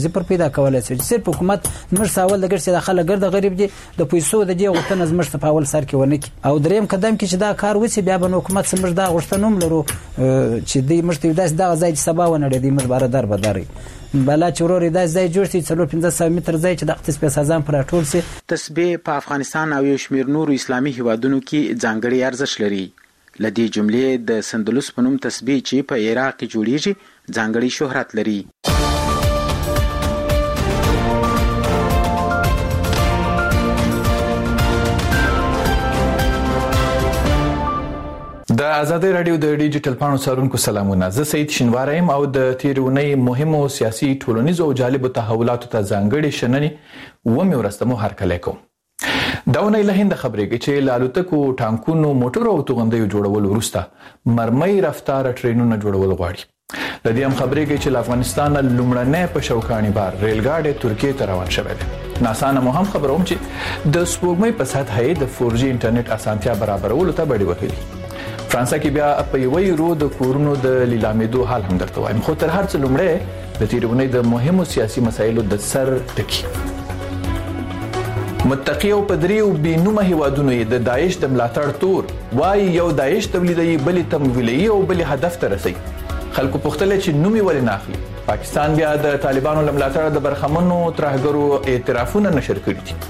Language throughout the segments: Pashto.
پر پیدا کولای شي. صرف حکومت موږ ساول د ګرځي د خلک ګرد غریب دي د پیسو د دې غوښتنه زموږ په اول سر کې ونه کی او دریم قدم کې چې دا کار وسی بیا به حکومت سمج دا غوښتنوم لرو چې دې مشته داس دا ځای سبا ونه دې مز بار در بداري بلا چوروري دا ځای جوړ شي 350 متر ځای چې د اقتصاد سازان پر ټول سي. تسبیح په افغانستان او یو شمیر نور اسلامي هیوادونو کې ځانګړي ارزښت لري. لدې جملې د سندلوس په نوم تسبیح چې په عراق کې جوړیږي ځانګړي شهرت لري. د آزادۍ رادیو د ډیجیټل پاڼو څارونکو سلامونه. زه سید شینواری یم او د تیرونی مهمو سیاسي ټولنیزو او جالبو تحولاتو ته ځانګړي شننې و مې ورستمو هرکلی کوم. دا ونې له هند خبرېږي چې لالوتکو ټانکونو موټرو او توغندیو جوړول وروسته مرمۍ رفتار ټرینونو جوړول غواړي. لدې هم خبرېږي چې افغانستان لومړنی په شوکانی بار ریل ګاډي ترکیه ته روان شوی دی. ناسا نه هم خبروم چې د سپوږمۍ په سطح د 4G انټرنیټ اسانتیا برابرولو ته بډې وهلي. فرانسا کې بیا په یوه یورو د کورونو د لیلامېدو حال هم درته وایم. خو تر هر څه لومړی د تیرونی د مهمو سیاسي مسایلو د سر ټکی. متقی او پدریو بینومه هیوادونو د داعش د ملاتړ تور وای یو داعش تولیدي بل تمویلي او بل هدف ته رسي. خلکو پختل چې نومي ولې ناخلي. پاکستان بیا د طالبانو ملاتړ د برخمنو ترهګرو اعترافونه نشر کړي دي.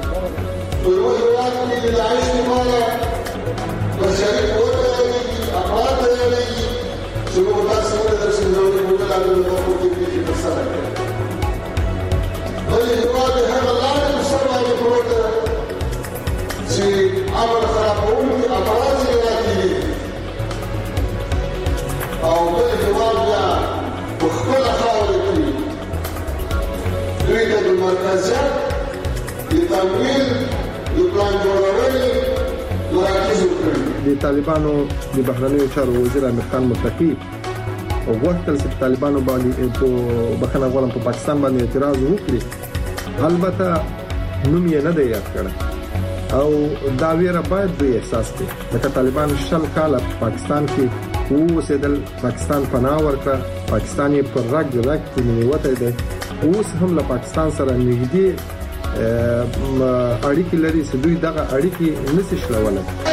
د طالبانو د بهرنیو چارو وزیر امیر خان متقی وغوښتل چې طالبانو باندې په بخښنه غواړم په پاکستان باندې اعتراض وکړي. البته نوم یې نه دی یاد کړی او دا ویره باید دوی احساس کړي. لکه طالبان 20 کاله پاکستان کې اوسېدل، پاکستان پناه ورکړه، پاکستان یې پر رګ کې نیوتی دی. اوس هم له پاکستان سره نږدې اړیکې لري چې دوی دغه اړیکې نشي شلولی.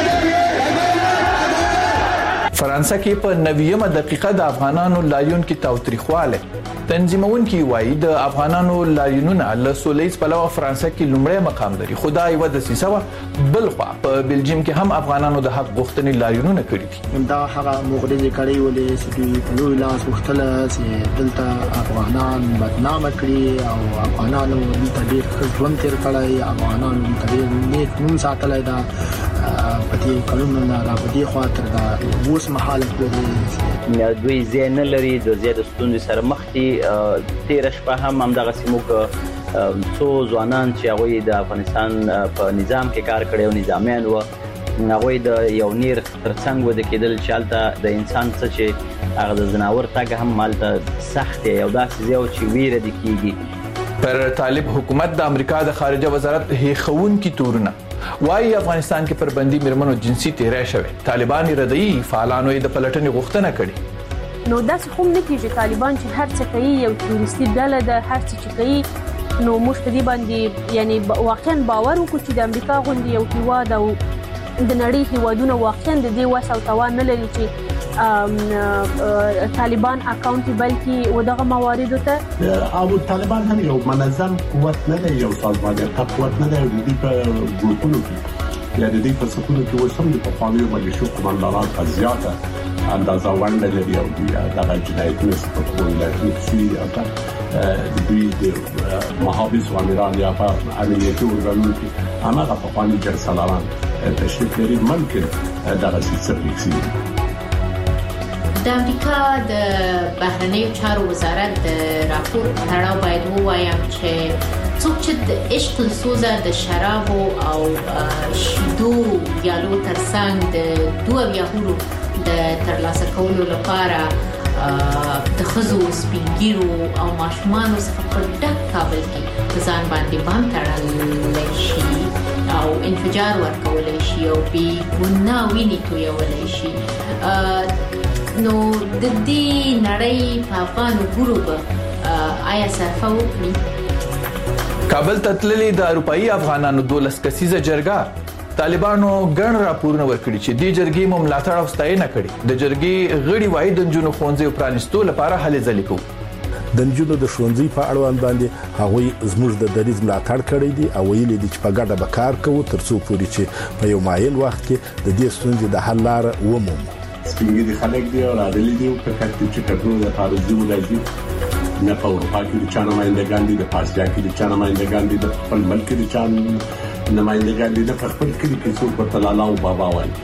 فرانسا کې په 90مه دقیقه د افغانانو لاریون کې تاوتریخواله تنظیمونکي وایي د افغانانو لاریونونه له سولېز په لور فرانسا کې لومړی مقام لري. خدای و د سیسه بل خو په بلجیم کې هم افغانانو د حق غوښتنې لاریونونه کړي دي. دا هغه مغرضي کړي ولې چې دوی په لوی لاس وختل چې دلته افغانان بدنامه کړي او افغانانو دلته ډېر ژوند تیر کړی، افغانانو ډېر نیک نوم ساتلی دا په دې کلونو نه را په دې خوا تر دا اوس مهال پورې دوی ځای نه لري د زیات ستونزې سره مخ دي. تیر شپه هم دغه سیموک څو ځوانان چې هغه د افغانستان په نظام کې کار کړي او نظامیان و هغه د یو نیر ترڅنګ ود کېدل چې حالت د انسان څخه چې هغه د زناور تاګه هم مالته سخت یو داسې یو چې ویره دي کیږي. پر طالب حکومت د امریکا د خارجه وزارت هیخون کی تورونه وايي افغانستان کې پر بندي مرمنو جنسي تیرای شوی. طالبان ردی فعالانو د پلټنې غوښتنه کړې. نو داسې هم نه کېږي طالبان چې هر څه کوي یو تروریستي ډله ده، هر څه چې کوي نو موږ په دې باندې یعنی واقعا باور وکړو چې د امریکا غوندې یو هیواد او د نړۍ هیوادونه واقعا د دې وس او توان نه لري چې طالبان اکاونټیبل کی ودغه مواردو ته او طالبان هم یو منظم قوت نه دی، یو سازماني قوت نه دی. د دې په ګروپونو کې یا د دې په سکونو کې وسم د پخوانیو ملیشو قومندانان زیاته اندازه ونده لري او دغه جنایتونه په ټول کې د دوی د محافظ و امیران یا په امنیتي ارګانونو کې هغه پخواني جرسالاران تشریف لري. ممکن دغه سیستم کې د امریکا د بهرنیو چارو وزارت د راپور تړاو باید ووایم چې څوک چې د عشق سوزه د شرابو او شیدو یالو ترڅنګ د دوه یهورو د ترلاسه کولو لپاره د خزو سپینګیرو او ماشومانو څخه په ډک کابل کې ځان باندې بام تړل شي او انفجار ورکول شي او بي ګناه ویني تویول شي. نو د دې نړۍ په افغانو ګروپ آیا صرفه وکړي. کابل ته تللي د اروپאי افغانانو 12 کسیزه جرګه طالبانو ګڼ راپورونه ورکړي چې د جرګې مو ملاتړ او ستاینه کړي. د جرګې غړي وایي د نجونو ښوونځي پرانیستو لپاره هلې ځلې کوي. د نجونو د ښوونځي په اړوند باندې هغوی زموږ د دریځ ملاتړ کړی دی او ویلي دي چې په ګډه به کار کوو ترڅو پورې چې په یو مایل وخت کې د دې ستونزې د حل لار ومومو. سپینګي خلک دی او راغلي دي په کټ چې کټرو د فارزي ولایت نه په اروپا کې د چانه مایندګان دي، د پاسیا کې د چانه مایندګان دي، د خپل ملک کې د چانه نمائندګان دي، د خپل کې د څوک په تلالا او بابا وایي.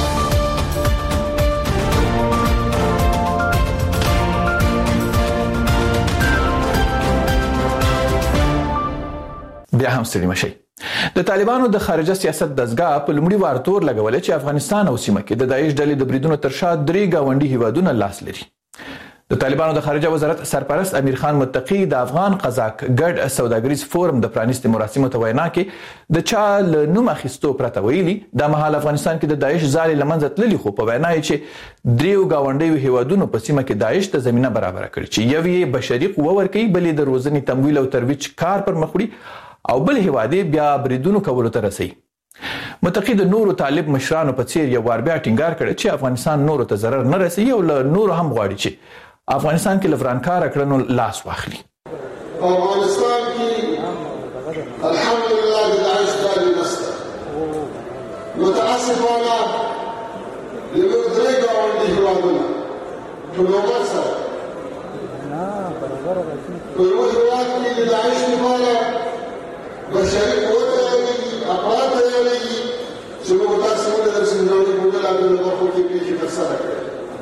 بیا هم ستړي مشي. د طالبانو د خارجه سیاست دزګه په لومړي وار تور لګولې چې افغانستان او سیمه کې د داعش ډلې د بریدونو تر شا 3 گاونډي هیوادونه لاس لري. د طالبانو د خارجه وزارت سرپرست امیر خان متقی د افغان قزاق ګډ سوداګریز فورم د پرانیستي مراسمو ته وینا کې د چا له نوم اخیستو پرته ویلي د مهال افغانستان کې د داعش ځالې لمنځه تللي، خو په وینا یې چې 3 گاونډي هیوادونو په سیمه کې داعش ته زمينه برابر کړې چې یو یې بشري قوه ورکوي، بلې د روزنې تمویل او ترویج کار پر مخ وړي او بل هیوادي بیا بریدونو کولو ته رسي. متقی د نورو طالب مشرانو په څیر یو وار بیا ټینګار کړ چې افغانستان نورو ته ضرر نه رسي او له نورو هم غواړي چې افغانستان کې لفرانکار کړنو لاس واخلي. افغانستان کې الحمدلله د داعش دالي نشته. متاسفانه یو درې گاونډي هیوادونه ټولګه سره په یو هیواد کې د داعش لپاره بشري قوت لري، افراد لري چې موږ تاسو ته د سندرو په ډول د ورکو کې پیښې ترسره کړې.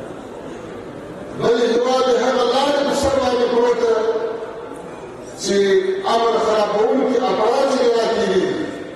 بل هیواد هغه لاره په سر باندې پروت چې امر خرابوونکي افراد یې راکېږي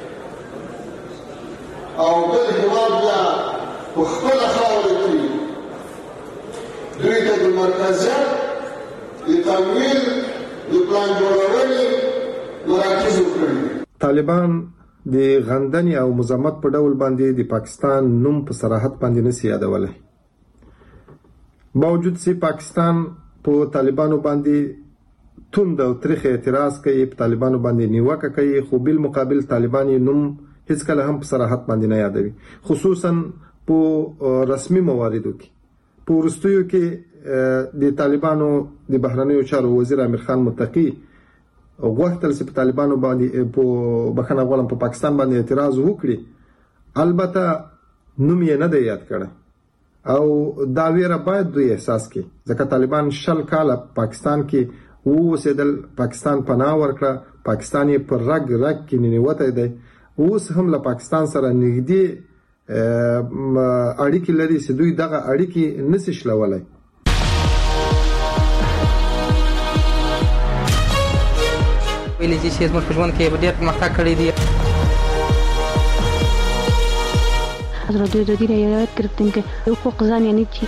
او بل هیواد بیا په خپله خاوره کې دوی ته د مرکزیت د تمویل د پلان جوړونې مراکز وکړي. طالبان د غندنې او مزاحمت په ډول باندې د پاکستان نوم په صراحت باندې نشي یادولای. باوجود چې پاکستان په طالبانو باندې توند او تاریخ اعتراض کوي، په طالبانو باندې نیوکه کوي، خو بل مقابل طالبان نوم هیڅ کله هم په صراحت باندې نه یادوي، خصوصا په رسمي مواردو کې. په ورستیو کې د طالبانو د بهرنیو چارو وزیر امیر خان متقی غوښتل چې په طالبانو باندې په بخښنه غواړم په پاکستان باندې اعتراض وکړي، البته نوم یې نه دی یاد کړی او دا ویره باید دوی احساس کړي ځکه طالبان 20 کاله پاکستان کې اوسېدل، پاکستان پناه ورکړه، پاکستان یې پر رګ کې ننوتی دی، اوس هم له پاکستان سره نږدې اړیکې لري چې دوی دغه اړیکې نشي شلولای. ویلې چې زموږ په ژوند کې ډېر پرمختګ کړی دی. حضرت دودی رعایت کردیم که حقوق زن یعنی چی؟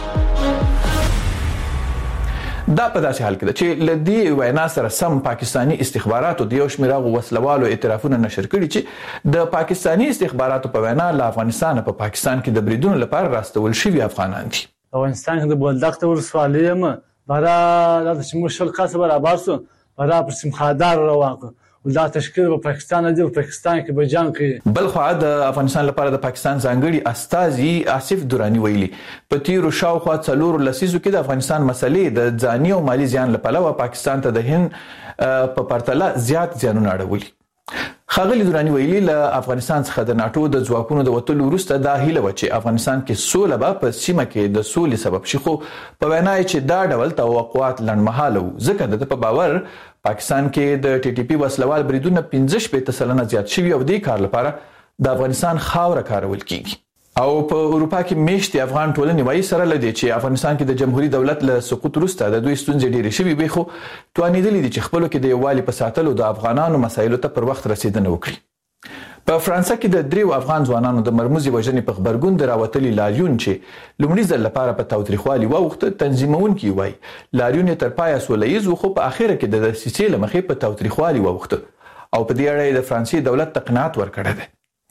دا په داسې حال کې ده چې لدی وینا سره سم پاکستانی استخباراتو د یو شمېر وسلوالو اعترافونه نشر کړي چې د پاکستانی استخباراتو په وینا له افغانستان په پاکستان کې د بریدونو لپاره راستول شوي افغانان دي. افغانستان کې د بولدک ته ورسوالې یم برا د شمول شل قصه برابر سو برا پر سمخادار رواقه دا تشکیل په پاکستان دی، په پاکستان کې به جنگ کوي. بل خو د افغانستان لپاره د پاکستان ځانګړي استازي آصف دورانی ویلي په تیرو شاوخوا 4 لسیزو کې د افغانستان مسلې د ځاني او مالی زیان لپاره پاکستان ته د هند په پرتله زیات زیانونه اړولي. ښاغلي دورانی ویلي له افغانستان څخه د ناتو د ځواکونو د وتلو وروسته دا هیله و چې افغانستان کې سوله به په سیمه کې د سولې سبب شي، خو په وینا یې چې دا ډول توقعات لنډمهاله وو ځکه د په باور پاکستان کې د ټي ټي پی وسلوال بریدونه 15% زیات شوي او د کار لپاره د افغانستان خاوره کارول کیږي. او په اروپا کې میشتي افغان ټولنې وایي سره لدی چې افغانستان کې د جمهوریت دولت له سقوط وروسته د دوی ستونزې ډېرې شوي وي، خو توانېدلي دي چې خپلو کې د یووالي په ساتلو د افغانانو مسایلو ته پر وخت رسیدنه وکړي. په فرانسه کې د 3 افغان ځوانانو د مرموزي وژنې په خبرګون د راوتلي لاریون چې لومړي ځل لپاره په تاوتریخوالي واوښته، تنظیمونکي وایي لاریون تر پایه سولهییز و، خو په اخره کې د دسیسې له مخې په تاوتریخوالي واوښته او په دې اړه د فرانسې دولت ته قناعت ورکړی دی.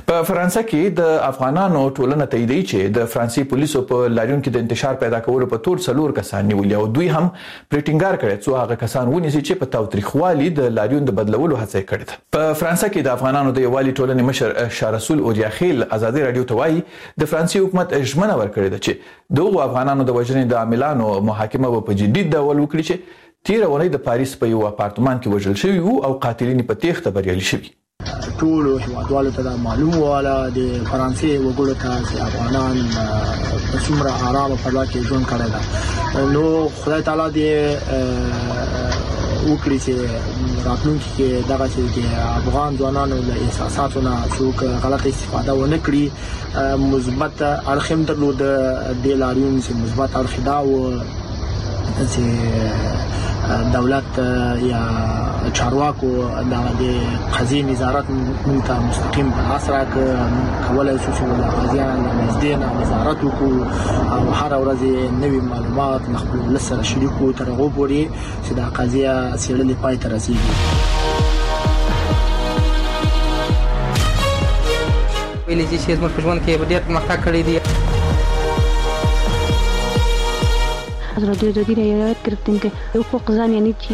په فرانسه کې د افغانانو ټولنه تاییدوي چې د فرانسې پولیسو په لاریون کې د انتشار پیدا کولو په تور 4 کسان نیولي او دوی هم پریټینګار کړي څو هغه کسان ونیسي چې په تاوتریخوالي د لاریون د بدلولو هڅه کړې ده. په فرانسه کې د افغانانو د یووالي ټولنې مشر شاه رسول اوریاخیل ازادي رادیو ته وایي د فرانسې حکومت ژمنه ورکړې ده چې دغه افغانانو د وژنې د عاملانو محاکمه په جدي ډول وکړي چې تیر اونۍ د پاریس په یو اپارتمان کې وژل شوی وو او قاتلین په تېښته بریالي شوي. ټول هیوادوالو ته معلوم واله د فرانسې وګړو ته چې افغانان په څومره آرام په لار کې ژوند کړی ده. نو خدای تعالی دې وکړي چې راتلونکي کې دغه چې افغان ځوانانو له احساساتو نه څوک غلطه استفاده ونه کړي. مثبت اړخ هم درلود د لاریون چې مثبت اړخ دا و چې دولت یا چارواکو د قضیې نظارت موږ ته مستقیم په لاس راکړ، کولای شو چې د قضیان نږدې نه نظارت وکړو او هر ورځ نوي معلومات له خپل ولس سره شریک کړو تر هغو پورې چې دا قضیه څېړلې پای ته رسېږي. ویلي چې زموږ په ژوند کې ډېر پرمختګ کړی دی. حضرت رضی رعایت کردیم که حقوق زن یعنی چی؟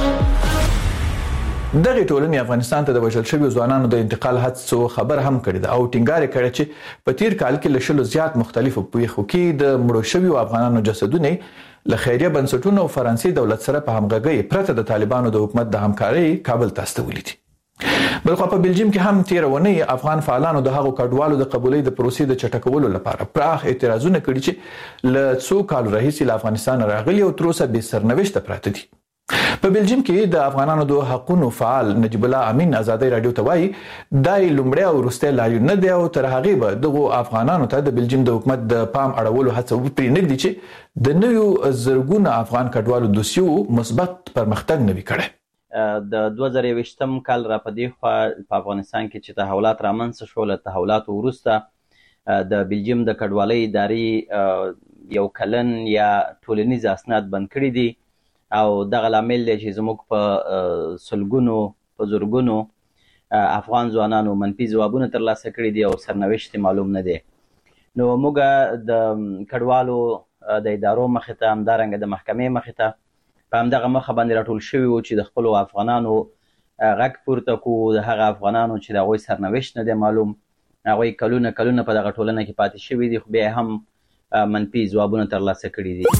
دغه ټولنې افغانستان ته د وژل شویو ځوانانو د انتقال هڅو خبر هم کړی ده او ټینګار کړی چې په تیر کال کې له 100 زیات مختلفو پیښو کې د مړو شویو افغانانو جسدونه له خیریه بنسټونو او فرانسې دولت سره په همغږۍ پرته د طالبانو د حکومت د همکارۍ کابل ته استولي دي. بلخو په بلجیم کې هم تیر ونی افغان فعالانو د هغو کډوالو د قبولۍ د پروسې د چټکولو لپاره پراخ اعتراضونه کړي چې له څو کالو راهیسې له افغانستان راغلي او تر اوسه بې سرنوشته پراته دي. په بلجیم کې د افغانانو د حقوقو فعال نجیب الله امین ازادي رادیو ته وایي دای لومړی او وروستی لاریون نه دی او تر هغې به دغو افغانانو ته د بلجیم د حکومت د پام اړولو هڅه پرې نه ږدي چې د نویو زرګونه افغان کډوالو دوسیو مثبت پرمختګ نه وي کړی. د 2020م کال را پدې خوا په افغانستان کې چې تحولات رامنځته شول، تحولاتو وروسته د بلجیم د کډوالۍ ادارې یو کلن یا ټولنیز اسناد بند کړي دي او دغه لامل دی چې زموږ په سلګونو په زرګونو افغان ځوانانو منفي ځوابونه ترلاسه کړي دي او سرنوشت معلوم نه دی. نو موږ د کډوالو د ادارو مخې ته همدارنګه د محکمې مخې ته په همدغه مخه باندې راټول شوي وو چې د خپلو افغانانو غږ پورته کړو، د هغه افغانانو چې د هغوی سرنوشت نه دی معلوم، هغوی کلونه کلونه په دغه ټولنه کې پاتې شوي دي خو بیا هم منفي ځوابونه ترلاسه کړي دي.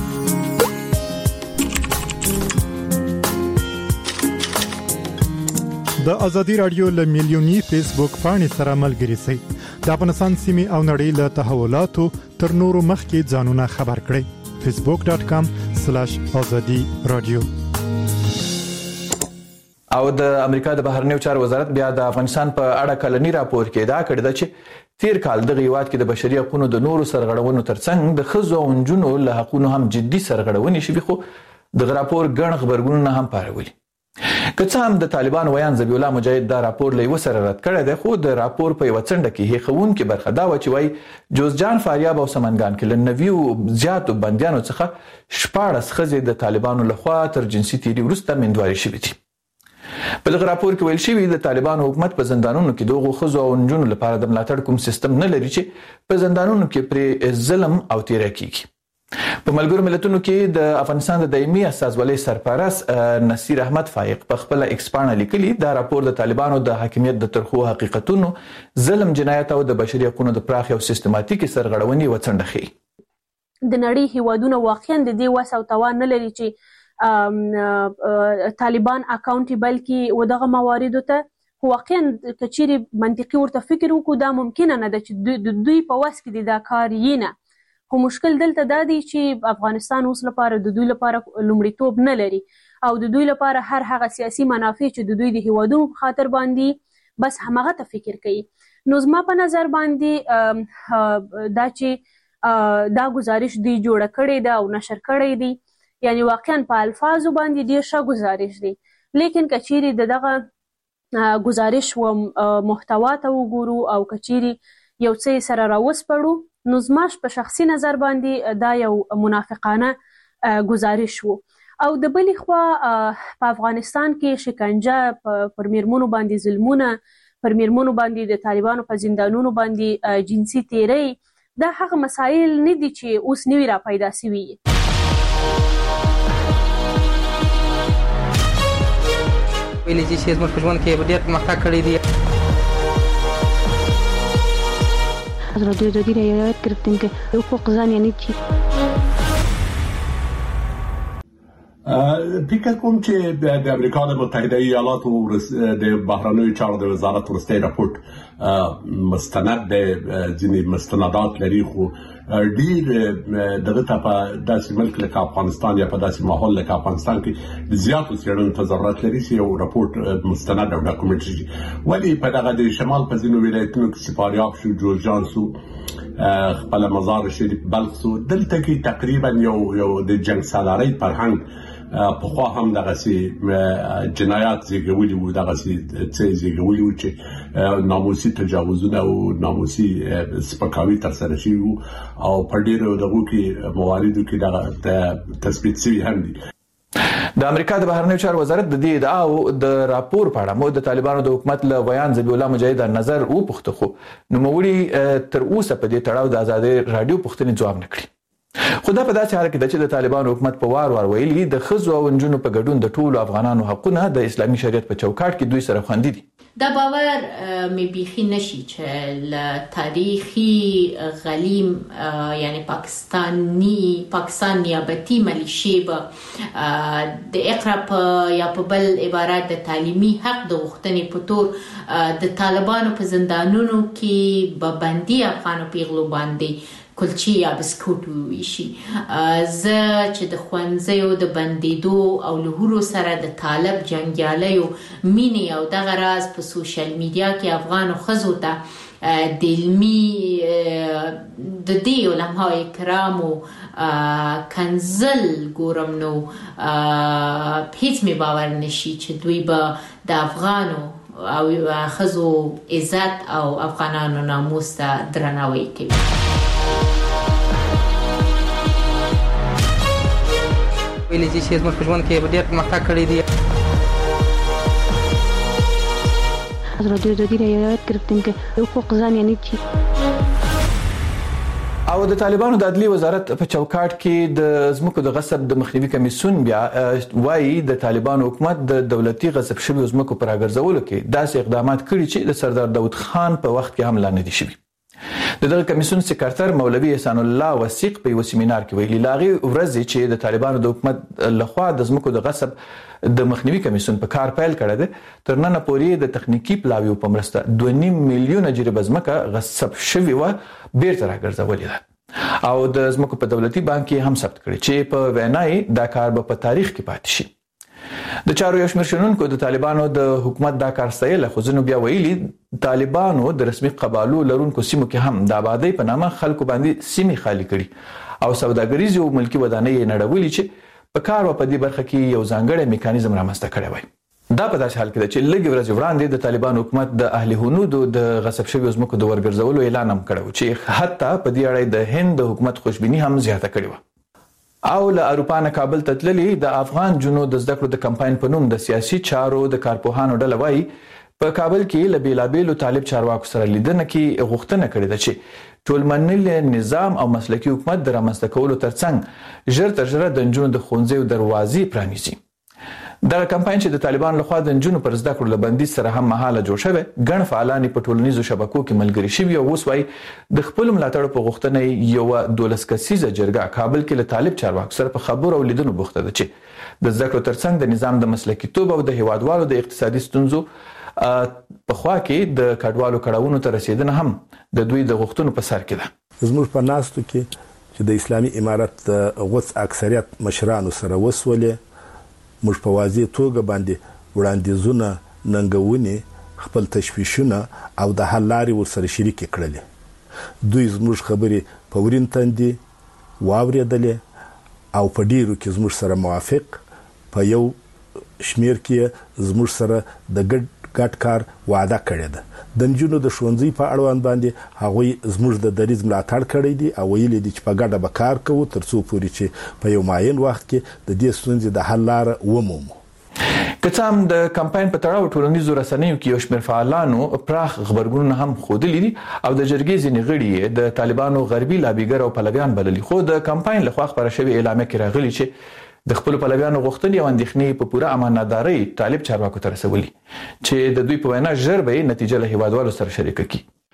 د ازادي رادیو له میلیوني فیسبوک پاڼې سره ملګري شئ. د افغانستان سیمې او نړۍ له تحولاتو تر نورو مخکې ځانونه خبر کړئ. facebook.com/azadi radio. او د امریکا د بهرنیو چارو وزارت بیا د افغانستان په اړه کلنی راپور کې ادعا کړې ده چې تیر کال دغه هیواد کې د بشري حقوقو د نورو سرغړونو ترڅنګ د ښځو او نجونو له حقوقو هم جدي سرغړونې شوي، خو دغه راپور ګڼ خبرګونونه هم پارولي. که څه هم د طالبانو ویان ذبیح الله مجاهد دا راپور له یوه سره رد کړی دی، خو د راپور په یوه څنډه کې هیښوونکې برخه دا وه چې وایي جوزجان، فاریاب او سمنګان کې له 90 زیاتو بندیانو څخه 14 ښځې د طالبانو لخوا تر جنسي تیري وروسته میندوارې شوي دي. په دغه راپور کې ویل شوي د طالبانو حکومت په زندانونو کې دغو ښځو او نجونو لپاره د ملاتړ کوم سیستم نه لري چې په زندانونو کې پرې ظلم او تیری کیږي. په ملګرو ملتونو کې د افغانستان د دایمي استازولۍ سرپرست نصیر احمد فایق په خپل ایکس پاڼه لیکلي دا راپور د طالبانو د حاکمیت د ترخو حقیقتونو، ظلم، جنایت او د بشري حقوقو د پراخ او سیستماتیکي سرغړونې وڅنډه ښیي. د نړۍ هیوادونه واقعا د دې وس او توان نه لري چې طالبان اکاونټیبل کې ودغه مواردو ته واقعا کچېرې منطقي ورته فکر وکړو دا ممکنه نه ده چې د دوی په وس کې دا کار یې نه. خو مشکل دلته دا دی چې افغانستان اوس لپاره د دوی لپاره لومړیتوب نه لري او د دوی لپاره هر هغه سیاسي منافع چې د دوی د هیوادونو په خاطر باندې بس همغه ته فکر کوي. نو زما په نظر باندې دا چې دا گزارش دوی جوړه کړې ده او نشر کړی دی، یعنی واقعا په الفاظو باندې ډېر ښه گزارش دی، لیکن کچېرې دغه گزارش و محتوا ته وګورو او کچېرې یو څه سره راوسپړو نو زماش په شخصي نظر باندې دا یو منافقانه گزارش وو. او د بلې خوا په افغانستان کې شکنجه پر میرمنو باندې ظلمونه پر میرمنو باندې د طالبانو په زندانونو باندې جنسي تیری دا هغه مسایل نه دي چې اوس نوي را پیدا شوي. ویلي چې زموږ په ژوند کې ډېر پرمختګ کړی دی. ازادي راډیو د رایت گرفتن که حقوق زن یعنی چی؟ فکر کوم چې د امریکا د متحده ایالاتو د بهرنیو چارو د وزارت وروستی راپورټ مستند د ځینې مستندات لري خو ډیر دغه ته په داسې ملک لکه افغانستان یا په داسې ماحول لکه افغانستان کې د زیاتو څېړنو ته ضرورت لري چې یو راپورټ مستند او ډاکومنټ شي. ولی په دغه د شمال په ځینو ولایتونو کې سپاریاب شو، جورجان شو، خپل مزار شریف بلخ شو، دلته کې تقریبا یو د جنگ سالارۍ فرهنګ په خوا هم دغه سي جنایات زیږولي وو، دغه سي زیږولي وو چې ناموسي تجاوزونه او ناموسي سپکاوي ترسره شوي وو او په ډیرو دغو کې مواردو کې دغه تثبیت شوي هم دي. د امریکا د بهرنیو چارو وزارت د دې ادعاو د راپور په اړه مو د طالبانو د حکومت له بیان ذبیح الله مجاهد نظر وپوښته خو نوموړي تر اوسه په دې تړاو د ازادي رادیو پوښتنې ځواب نه کړی. خو دا په داسې حال کې چې د طالبانو حکومت په وار ویلي د ښځو او نجونو په ګډون د ټولو افغانانو حقونه د اسلامي شریعت په چوکاټ کې دوی سره خوندي دي. دا باور مې بیخي نشي چې له تاریخي غلیم یعنی پاکستان نیابتي ملیشې به د اقرا یا په بل عبارت د تعلیمي حق د غوښتنې په تور د طالبانو په زندانونو کې به بندي افغانو پیغلو باندې کلچی یا بسکوټ ویشي. زه چې د ښوونځیو د بندیدو او له سره د طالب جنګیالیو مینې او دغه راز په سوشل میډیا کې افغانو ښځو ته د علمي د دې علماء کرامو کنزل ګورم نو هیڅ مې باور نشي چې دوی به د افغانو او ښځو عزت او افغانانو ناموس ته درناوی کوي. ویلي چې زموږ په ژوند کې ډېر پرمختګ کړی دی. ازادي راډیو د رایت گرفتن که حقوق زن یعنی چی؟ او د طالبانو د عدلي وزارت په چوکاټ کې د ځمکو د غصب د مخنیوي کمیسیون بیا وايي د طالبانو حکومت د دولتي غصب شویو ځمکو پر راګرځولو کې داسې اقدامات کړي چې د سردار داود خان په وخت کې هم لا نه دي شوي. د دغه کمیسیون سکرټر مولوي احسان الله وثیق په یو سیمینار کې ویلي لاغي ورځ چې د طالبانو د حکومت لخوا د ځمکو د غصب د مخنیوي کمیسیون په کار پیل کړی دی تر نن پورې د تخنیکی پلاویو په مرسته 2.5 میلیونه جریبه ځمکه غصب شوی و بیرته راګرځولې ده او د ځمکو په دولتي بانک کې هم ثبت کړي چې په وینای دا کار به په تاریخ کې پاتې شي. د چارو یو شمېر شنونکو د طالبانو د حکومت دا کار ستایل خو ځینو بیا ویلي طالبانو د رسمي قبالو لرونکو سیمو کې هم د آبادۍ په نامه خلکو باندې سیمې خالی کړي او سوداګریز او ملکی ودانۍ نړولې چې په کار او په دې برخه کې یو ځانګړی میکانیزم رامنځته کړی وای. دا په داسې حال کې ده چې لږ ورځې وړاندې د طالبانو حکومت د اهل هنودو د غصب شویو ځمکو د ورګرځولو اعلان هم کړی چې حتی په دې اړه د هند د حکومت خوشبیني هم زیاته کړې وه. او له اروپا نه کابل ته تللي د افغان جنو د زده کړو د کمپاین په نوم د سیاسي چارو د کارپوهانو ډله وایي په کابل کې له بیلابیلو طالب چارواکو سره لیدنه کې غوښتنه کړې ده چې ټولمنل نظام او مسلکي حکومت د رامنځته کولو ترڅنګ ژر تر ژره د نجونو د ښوونځیو دروازې پرانیزي. دغه کمپاین چې د طالبان لخوا د نجونو پر زده کړو له بندیز سره هم مهاله جوړ شوی ګڼ فعالان په ټولنیزو شبکو کې ملګري شوي او اوس وایي د خپل ملاتړ په غوښتنه یو 12 کسیزه جرګه کابل کې له طالب چارواکو سره په خبرو او لیدنو بوخته ده چې د زده کړو ترڅنګ د نظام د مسلکیتوب او د هیوادوالو د اقتصادي ستونزو په خوا کې د کډوالو کړهونو ته رسیدنه هم د دوی د غوښتنو په سر کې ده. زموږ په ناستو کې چې د اسلامي امارت غوڅ اکثریت مشرانو سره وسولې موږ په واضح توګه باندې وړاندیزونه ننګونې خپل تشویشونه او د حل لارې ورسره شریک کړلې. دوی زموږ خبرې په ورین تندې واورېدلې او په ډیرو کې زموږ سره موافق په یو شمیر کې زموږ سره د ګډ کار وعده کړې ده. د نجونو د ښوونځي په اړوند باندې هغوی زموږ د دریځ ملاتړ کړی دی او ویلي دي چې په ګډه به کار کوو تر څو پورې چې په یو معین وخت کې د دې ستونزې د حل لاره ومومو. که هم د کمپاین په تړاو ټولنیزو رسنیو کې یو شمېر فعالانو پراخ خبرګونونه هم ښودلي دي او د جرګې ځینې غړي د طالبانو غربي لابیګر او پلویان بللي، خو د کمپاین لخوا خپاره شوې اعلامیه کې راغلي چې د خپل پلویانو غوښتنې او اندېښنې په پوره امانتدارۍ طالب چارواکو ته رسولي چې د دوی په وینا ژر به نتیجه له هیوادوالو سره شریکه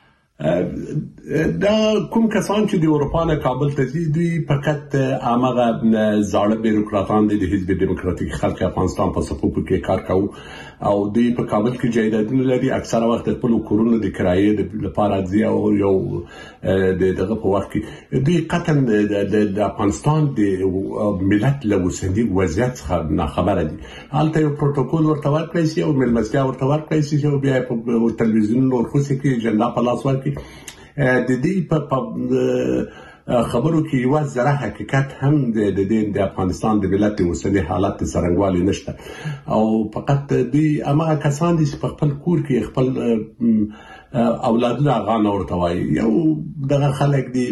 کړي. دا کوم کسان چې د اروپا نه کابل ته ځي دوی فقط هغه زاړه بیروکراتان دي د حزب دموکراتیک خلق افغانستان په صفوف کې کار کوي او دوی په کابل کې جایدادونه لري، اکثره وخت خپل کورونه د کرایې لپاره ځي او یو دغه په وخت کې دوی قطن د افغانستان د ملت له اوسنی وضعیت څخه نه خبره دي. هلته یو پروتوکول ورته ورکړی شي او ملمستیا ورته ورکړی شي او بیا په تلویزیون ورخصه کې جنډا په لاس ورکړي. د دې په خبرو کې یو ځره حقیقت هم د افغانستان د ملت د اوسنی حالت څرنګوالي نشته او فقط دوی هغه کسان دي چې په خپل کور کې خپل اولادونه غاڼه ورته وایي. یو دغه خلک دي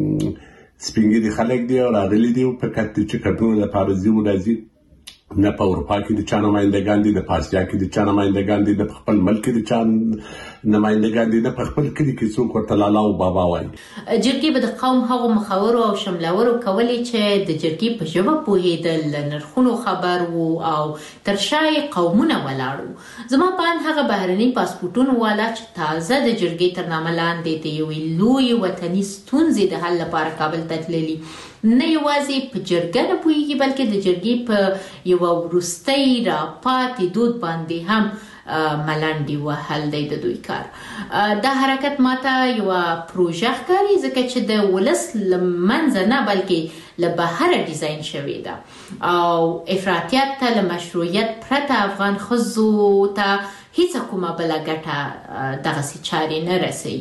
سپینګي خلک دي او راغلي دي فقط چې کډونه لپاره ځي ولازي نه په اروپا کې د چا نمائندګان دي، د آسیا کې د چا نمائندګان دي، د خپل ملک کې د چا نمائندګان دي، د خپل کلی کې څوک ورته لالا او بابا وایي. جرګې به د قوم هغو مخاورو او شملورو کولې چې د جرګې په ژبه پوهېدل، نرخونو خبر وو او تر شای قومونه ولاړو. زما په اند هغه بهرني پاسپورټونه والا چې تازه د جرګې تر نامه لاندې د یوې لویې وطني ستونزې د حل لپاره کابل ته تللي نه یوازې په جرګه نه پوهېږي بلکې د جرګې په یو وروستۍ راپاتې دود باندې هم ملنډې وهل دی د دوی کار. دا حرکت ماته یوه پروژه ښکاري ځکه چې د ولس له منځه نه بلکې له بهره ډیزاین شوې ده او افراطیت ته له مشروعیت پرته افغان ښځو ته هیڅ کومه بله ګټه دغسې چارې نه رسوي.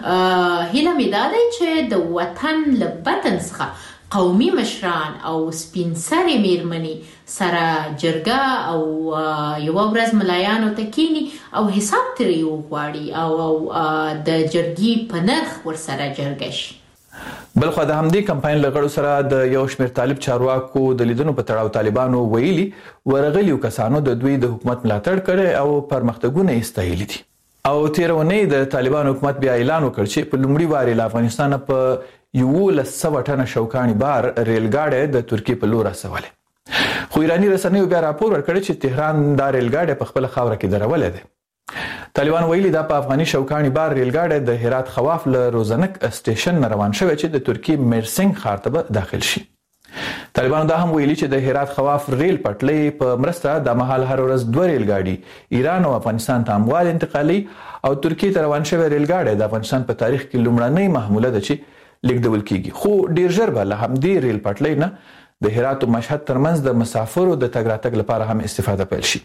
هیله مې دا دی چې د وطن له بطن څخه قومي مشران او سپین سرې میرمنې سره جرګه او یوه ورځ ملایانو ته کینی او حساب ترې وغواړي او د جرګې په نرخ ورسره جرګه شي. بلخوا د همدې کمپاین له غړو سره د یو شمېر طالب چارواکو د لیدنو په تړاو طالبانو ویلي ورغلیو کسانو د دوی د حکومت ملاتړ کړی او پرمختګونه یې ستایلي دي او تېره اونۍ د طالبانو حکومت بیا اعلان وکړ چې په لومړي وارې له افغانستانه په 1100 ټنه شوکاني بار ریل ګاډی د ترکیې په لور رسولی، خو ایراني رسنیو بیا راپور ورکړی چې تهران دا ریل ګاډی په خپله خاوره کې درولی دی. طالبان ویلي دا په افغاني شوکاني بار ریل ګاډی د هرات خواف له روزنک سټیشن نه روان شوی چې د ترکیې میرسنګ ښار ته به داخل شي. طالبانو دا هم ویلي چې د هرات خواف ریل پټلۍ په مرسته د مهال هر ورځ 2 ریل ګاډي ایران او افغانستان ته اموال انتقالي او ترکیې ته روان شوی ریل ګاډی د افغانستان په تاریخ کې لومړنۍ محموله ده چې لیږدول کیږي، خو ډیر ژر به له همدې ریل پټلۍ نه د هرات او مشهد ترمنځ د مسافرو د تګ راتګ لپاره هم استفاده پیل شي.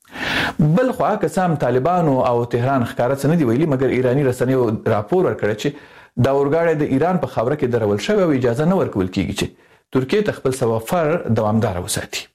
بل خو که هم طالبانو او تهران ښکاره څه نه دي ویلي، مګر ایراني رسنیو راپور ورکړی چې دا اورګاډی د ایران په خاوره کې درول شوی او اجازه نه ورکول کیږي چې ترکیې ته خپل سفر دوامدار وساتي.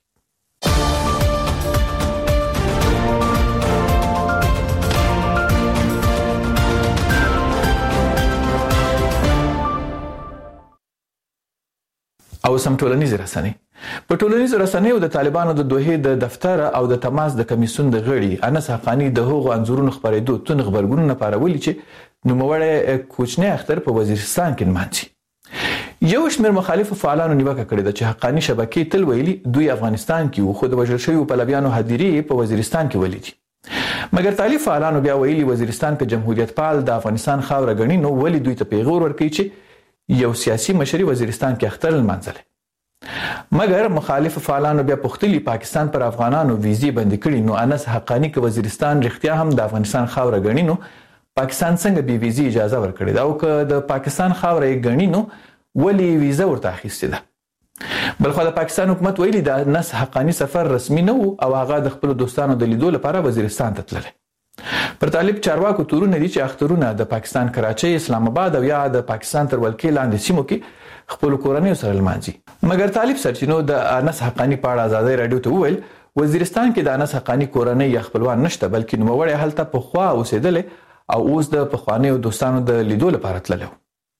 او سم ټولنیز رسنۍ په ټولنیز رسنیو د طالبانو د دوحې د دفتر او د تماس د کمیسیون د غړي انس حقانی د هغو انځورونو خبرېدو تون خبرګونونه پارولي چې نوموړی کوچنی اختر په وزیرستان کې نمانځي. یو شمېر مخالفو فعالانو نیوکه کړې ده چې حقانی شبکې تل ویلي دوی افغانستان کې وو خو د وژل شویو پلویانو هدیرې په وزیرستان کې ولیدي، مګر طالب فعالانو بیا ویلي وزیرستان که جمهوریت پال د افغانستان خاوره ګڼي نو ولې دوی ته پیغور ورکوي چې یو سیاسي مشري وزیرستان کې اختر لمانځلی. مګر مخالف فعالانو بیا پوښتلي پاکستان پر افغانانو ویزې بندي کړي نو انس حقانی که وزیرستان رښتیا هم د افغانستان خاوره ګڼي نو پاکستان څنګه بې ویزې اجازه ورکړې ده او که د پاکستان خاوره یې ګڼي نو ولې ویزه ورته اخیستې ده. بلخوا د پاکستان حکومت ویلي د انس حقانی سفر رسمي نه و او هغه د خپلو دوستانو د لیدو لپاره وزیرستان ته تللی. پر طالب چارواکو تورونه دي چې اخترونه د پاکستان کراچۍ، اسلام آباد او یا د پاکستان تر ولکې لاندې سیمو کې خپل کورنیو سره لمانځي. مګر طالب سرچینو د انس حقانی په اړه آزادۍ رادیو ته وویل وزیرستان کې د انس حقانی کورنۍ یا خپلوان نشته بلکې نوموړی هلته پخوا اوسېدلی او اوس د پخوانیو دوستانو د لیدو لپاره تللی و.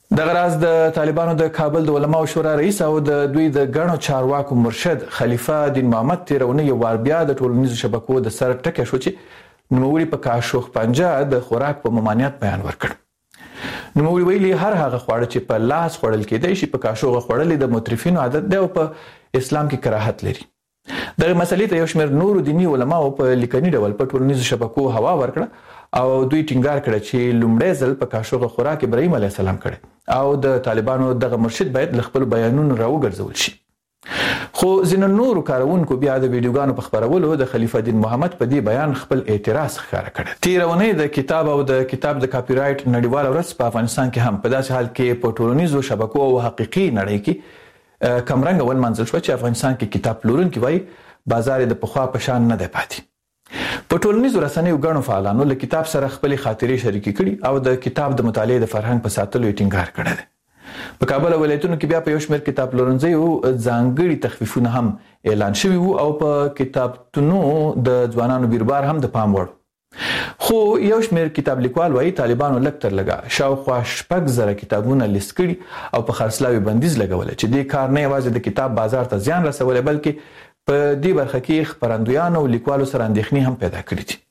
د غراز د طالبانو د کابل د علماو شورا رئیس او د دوی د غړو چارواکو مرشد خلیفہ دین محمد تیرونه یو وار بیا د ټولنیزو شبکو د سر ټکه شو چې نوموړي په کاشوخ پنجه د خوراک په ممانعت بیان ورکړ. نوموړي ویلي هر هغه خواړه چې په لاس خوړل کېدای شي په کاشوغه خوړل د مترفینو عادت دی او په اسلام کې کراهت لري. دغه مسلې ته یو شمېر نورو دینی علماو په لیکني ډول په ټولنیزو شبکو هوا ورکړه او دوی ټینګار کړ چې لومړی ځل په کاشوغه خوراک ابراهیم علیه السلام کړی او د طالبانو دغه مرشد باید له خپل بیانونو راوګرځول شي. خو ځینو نورو کارونکو بیا د ویډیوګانو په خبرولو د خلیفہ دین محمد په دې بیان خپل اعتراض ښکاره کړ. تیرونه د کتاب او د کتاب د کاپی رائټ نړیواله ورځ په افغانستان کې هم په داسې حال کې په ټولنیزو شبکو او حقيقي نړۍ کې کمرنګ ولمنځل شو چې افغانستان کې کتاب پلورونکي وایي بازار د پخوا په شان نه دی پاتې. په ټولنیزو رسنیو غنو فعالانو له کتاب سره خپل خاطرې شریکې کړي او د کتاب د مطالعې د فرهنګ په ساتلو یې ټینګار کړی دی. په کابل ولایتونو کې بیا په یو شمېر کتاب پلورنځیو ځانګړي تخفیفونه هم اعلان شوي وو او په کتابتونو د ځوانانو بیربار هم د پام وړ. خو یو شمېر کتاب لیکوال وایي طالبانو لږ تر لږه شاوخوا 6,000 کتابونه لیست کړي او په خرڅلاوي بندیز لګولی چې دې کار نه یوازې د کتاب بازار ته زیان رسولی بلکې په دې برخه کې خپرندویانو او لیکوالو سره اندېښنې هم پیدا کړې دي.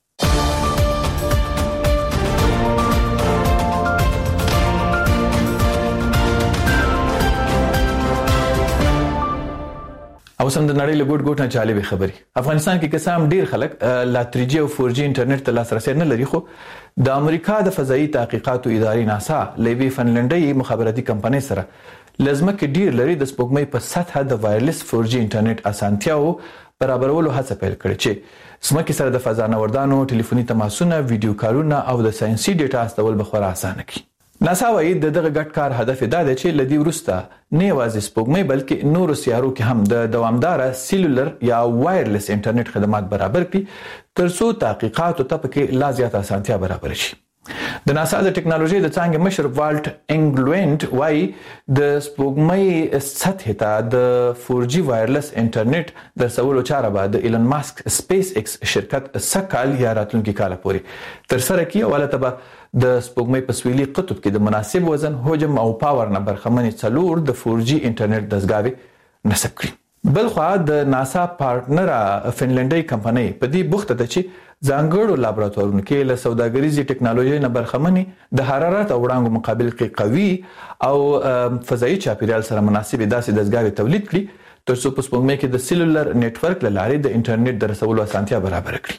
او سم د نړۍ له ګوټ ګوټ نه جالبې خبري. افغانستان کې قسم ډیر خلک لا 3G او 4G انټرنیټ ته لاسرسي نه لري خو د امریکا د فضایي تحقیقاتو ادارې ناسا لوی فنلنډي مخابراتي کمپنۍ سره لازمه کې ډیر لري د سپوږمۍ په سطح د وایرلس 4G انټرنیټ اسانتیاو برابرولو هڅه پیل کړې چې سمکه سره د فضا نوردانو ټلیفوني تماسونه ویډیو کالونه او د ساينسي ډیټا استول به خورا اسانه کړي. ناسا وايي دغه ګډ کار هدف دا دی چې لدی ورسته نه یوازې سپوږمۍ بلکې نورو سیارو کې هم د دوامدار سیلولر یا وایرلس انټرنیټ خدمات برابر کړي ترڅو تحقیقاتو ته پکې لا زیات اسانتیا برابر شي. د ناسا د ټکنالوژي د څانګې مشر والټ انګلوینټ وايي د سپوږمۍ سطح ته د 4G وایرلس انټرنیټ د سوالو چاره به د ایلن ماسک سپیس ایکس شرکت سکال یا راتلونکي کال پورې تر سره کیږي او ولته به د سپوږمۍ په سویلي قطب کې د مناسب وزن حجم او پاور نه برخمنې څلور د 4G انټرنیټ دستګاوې نصب کړي. بلخوا د ناسا پارټنر فنلنډي کمپنۍ په دې بوخته ده چې ځانګړو لابراتوارونو کې له سوداګریزي ټکنالوژي نه برخمنې د حرارت او وړانګو مقابل کې قوي او فضایي چاپیریال سره مناسب داسې دستګاوې تولید کړي ترڅو په سپوږمۍ کې د سیلولر نتورک له لارې د انټرنیټ د رسولو اسانتیا برابر کړي.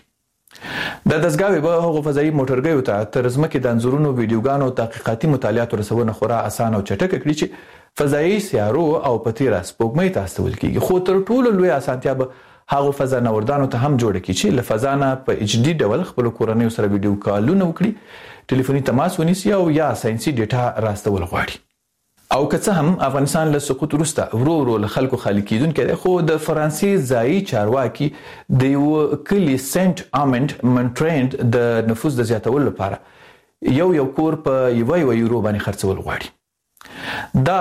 د دستګاوې به هغو فضایي موټرګیو ته تر ځمکې د انځورونو ویډیوګانو او تحقیقاتي مطالعاتو رسونه خورا اسانه او چټکه کړي چې فضایي سیارو او پتیره سپوږمۍ ته استول کیږي. خو تر ټولو لوی اسانتیا به هغه فضا نوردانو ته هم جوړ کړي چې له فضا نه په HD ډول خپل کورنۍ سره ویډیو کالونه وکړي ټلیفوني تماس ونیسي او یا ساينسي ډیټا راستول غواړي. او که څه هم افغانستان له سقوط وروسته ورو له خلکو خالي کیدونکې دی خو د فرانسې ځایي چارواکي د یو کلی سنت آمنت منټرند د نفوس د زیاتولو لپاره یو کور په یو یورو باندې خرڅول غواړي. دا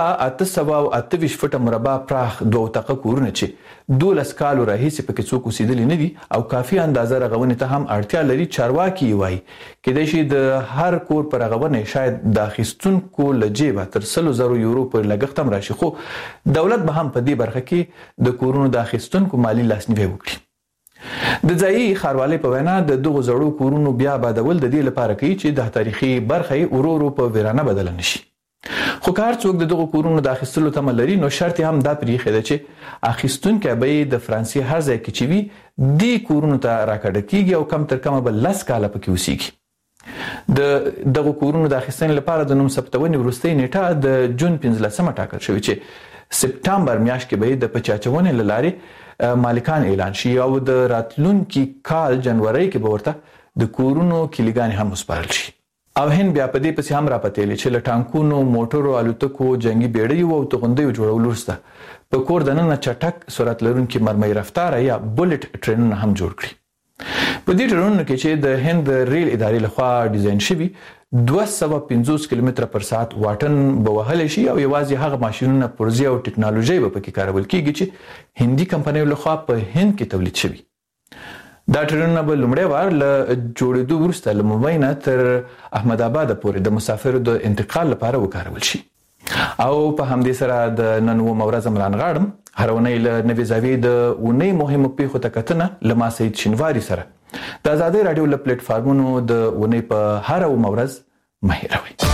828 فټه مربع پراخ دوه طاقه کورونه چې 12 کالو راهیسې پکې څوک اوسېدلي نه دي او کافي اندازه رغونې ته هم اړتیا لري. چارواکي وایي کېدای شي د هر کور پر رغونه شاید د اخیستونکو له جیبه تر 100,000 یورو پر لګښت هم راشي خو دولت به هم په دې برخه کې د کورونو د اخیستونکو مالی لاسنیوي وکړي. د ځایي ښاروالۍ په وینا د دغو زړو کورونو بیا آبادول د دې لپاره کوي چې د تاریخي برخه ورو په ویرانه بدل نشي. خو کار څوک د دغه کورونو د اخیستلو تمه لري نو شرط هم دا پریخي ده چې اخیستونکو به د فرانسې هر ځای کې چې وي د کورونو ته راکړه کیږي او کم تر کمه به 10 کاله پکې اوسېږي. د دغه کورونو د اخیستنې لپاره د نوم ثبتونې وروستۍ نیټه د جون 15 ټاکل شوې چې سپټمبر میاشت کې به د پچاچونې لارې مالکان اعلان شي او د راتلونکي کال جنوري کې به ورته د کورونو کلیګان هم وسپارل شي. او هند بیا په دې پسې هم راپتېلې چې له ټانکونو موټرو الوتکو جنگي بیړیو او توغندیو جوړولو وروسته په کور دننه چټک سرعت لرونکي مرمۍ رفتار یا بولټ ټرینونه هم جوړ کړي. په دې ټرینونو کې چې د هند ریل ادارې لخوا ډیزاین شوي 250 کیلومتر پر ساعت واټن به وهلی شي او یوازې هغه ماشینونه پرزې او ټکنالوژي به پکې کارول کیږي چې هندي کمپنیو لخوا په هند کې تولید شوي. دا ټرینونه به لومړی وار له جوړېدو وروسته له ممبۍ نه تر احمد آباد پورې د مسافرو د انتقال لپاره وکارول شي. او په همدې سره د نن و مورز ملان غاړم هرونه له نوې زاویې د ونی مهمو پیښو ته کتنه لما سید شینواری سره د آزادۍ رادیو له پلیټ فارمونو د ونی په هر و مورز مهیروي.